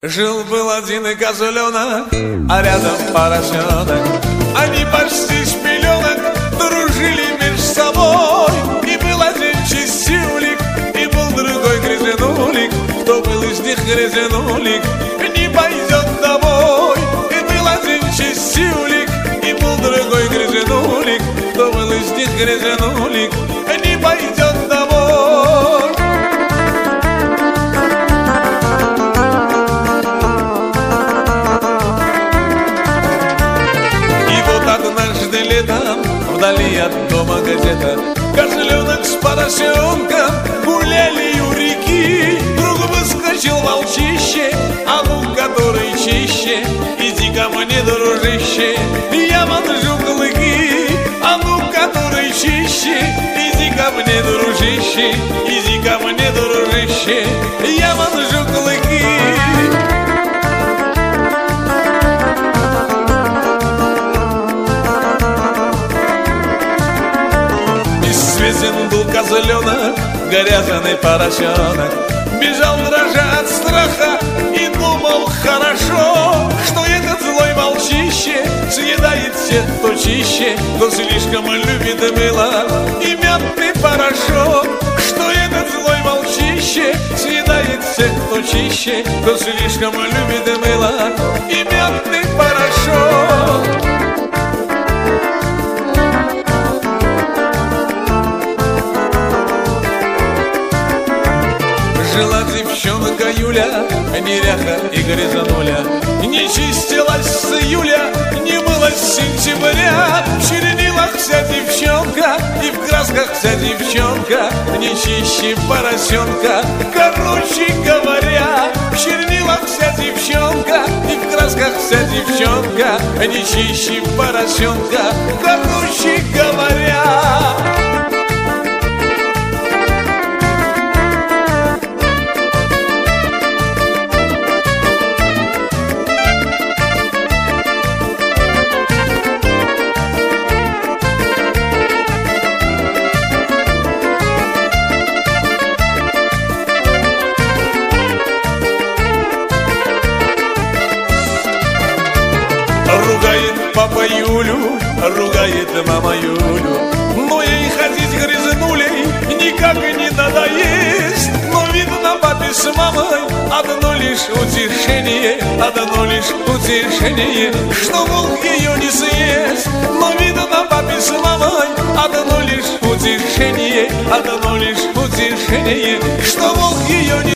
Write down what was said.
Жил-был один и козленок, а рядом поросенок. Они почти с пеленок дружили между собой. И был один чистюлик, и был другой грязнулик. Кто был из них грязнулик, не пойдет домой. И был один чистюлик, и был другой грязнулик. Кто был из них грязнулик, не пойдет домой. Однажды летом, вдали от дома газета, козленок с поросенком гуляли у реки. Вдруг выскочил волчище, а ну который чище, иди ко мне, дружище, я манжу клыки. А ну который чище, иди ко мне, дружище, иди ко мне, дружище, я манжу клыки. Известен был козленок, грязный поросенок. Бежал дрожа от страха и думал хорошо, что этот злой волчище съедает всех, кто чище, кто слишком любит мыло и мятный порошок. Что этот злой волчище съедает всех, кто чище, кто слишком любит мыло и мятный порошок. Жила девчонка Юля, неряха и грязнуля, не чистилась с июля, не мылась с сентября. В чернилах вся девчонка и в красках вся девчонка, не чище поросенка, короче говоря. В чернилах вся девчонка и в красках вся девчонка, не чище поросенка, короче говоря. Ругает папа Юлю, ругает мама Юлю, но ей ходить грязнулей никак не надоест. Но видно папе с мамой одно лишь утешение, одно лишь утешение, что волк ее не съест. Но видно папе с мамой одно лишь утешение, одно лишь утешение, что волк